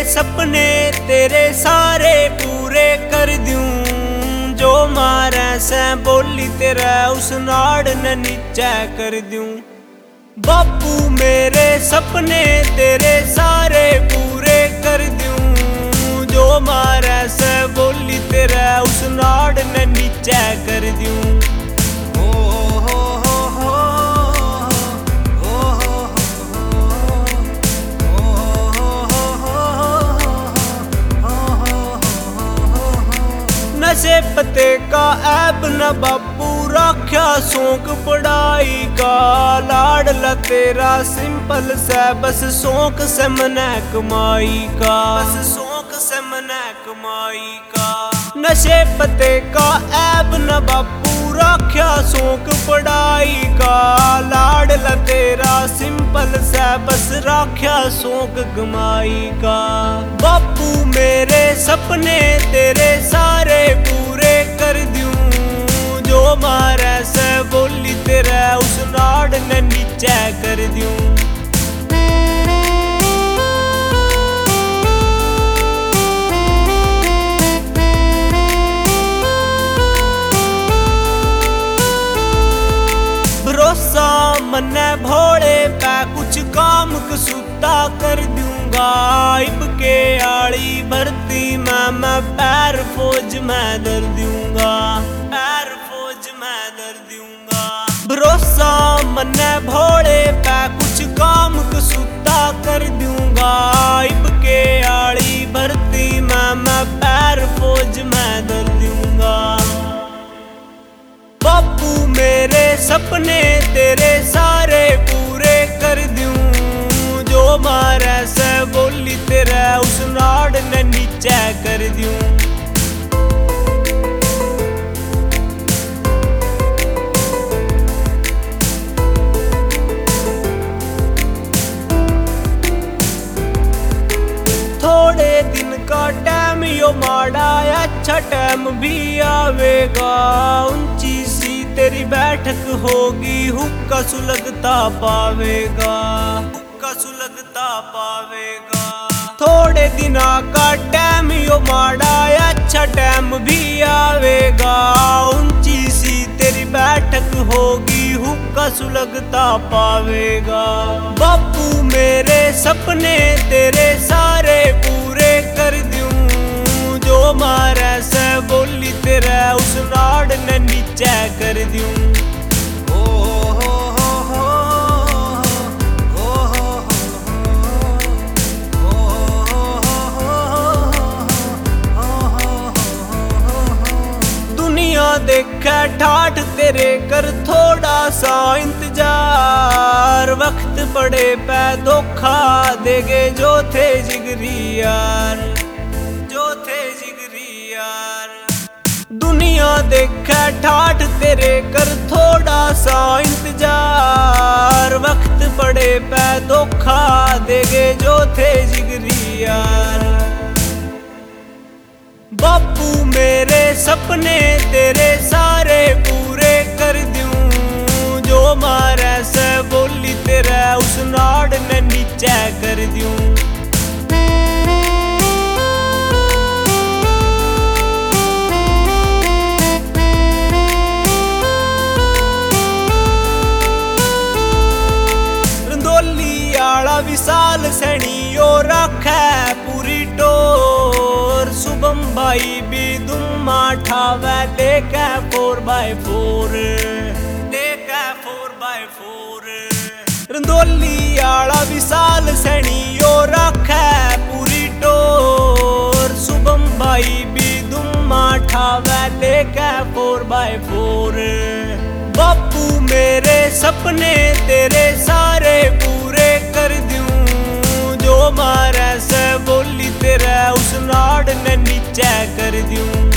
सपने तेरे सारे पूरे कर दूं, जो मारे से बोली तेरा उस नाड़ न नीचे कर दूं। बापू मेरे सपने तेरे सारे पूरे कर दूं, जो मारे से बोली तेरा उस नाड़ न नीचे कर दूं। नशे पते का ऐब न बापू रख्या शौक पढ़ाई का, लाडला तेरा सिंपल से बस शौक से मने कमाई का, बस शौक से मने कमाई का। नशे पते का ऐब न बापू रख्या शौक पढ़ाई का, लाडला तेरा सिंपल से बस रख्या शौक कमाई का। बापू मेरे सपने तेरे सारे पूरे कर दूं, जो मारे से बोली तेरा उस नाड़ न नीचे कर दूं। भरोसा मन्ने भोले पे कुछ काम कसूता कर दूंगा, इब के आड़ी भर्ती में मैं पैर फौज में दर दूंगा, पैर फौज में दर दूंगा। भरोसा मन्ने भोले पे कुछ काम कसूता कर दूंगा, इब के आड़ी भर्ती में मैं पैर फौज में दर दूंगा। बापू मेरे सपने तेरे सारे पूरे कर दूं, जो मारे से बोली तेरा उस नाड़ न नीचे कर दूं। थोड़े दिन का टाइम यो माड़ा, अच्छा टाइम भी आवेगा, ऊंची सी तेरी बैठक होगी, हुक्का सुलगता पावेगा, हुक्का सुलगता पावेगा। थोड़े दिना का टाइम यो माड़ा, अच्छा टाइम भी आवेगा, ऊंची सी तेरी बैठक होगी, हुक्का सुलगता पावेगा। बापू मेरे सपने तेरे सारे पूरे कर दूं, जो मारे से बोली तेरा उस नाड़ न नीचे कर दूं। दुनिया देखे ठाठ तेरे कर थोड़ा सा इंतजार, वक्त पड़े पे धोखा देगे जो थे जिगरी यार, जो थे जिगरी यार। दुनिया देखे ठाठ तेरे कर थोड़ा सा इंतजार, वक्त पड़े पे धोखा देगे जो थे जिगरी यार। बापू मेरे सपने तेरे सारे पूरे कर दूं, जो मारे से बोली तेरा उस नाड़ न नीचे कर दूं। विशाल सणियो रखे पूरी टोर, शुभम भाई भी दुम्मा ठावे लेके 4x4, लेके 4x4। रंदोली आला विशाल सणियो रखे पूरी टोर, शुभम भाई भी दुम्मा ठावे लेके 4x4। बापू मेरे सपने तेरे सारे पूरे कर दूं, जो मारे से बोली तेरा उस नाड़ न नीचे कर दूं।